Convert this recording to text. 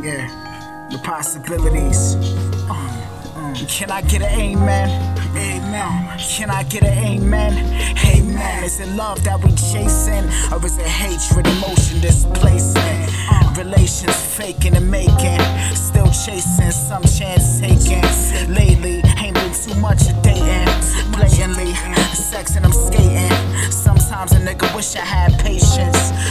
Yeah, the possibilities. Can I get an amen? Amen. Can I get an amen? Amen. Is it love that we chasing, or is it hatred, emotion displacing? Relations faking and making, still chasing, some chance taking. Lately, ain't been too much of dating. Blatantly, sex and I'm skating. Sometimes a nigga wish I had patience.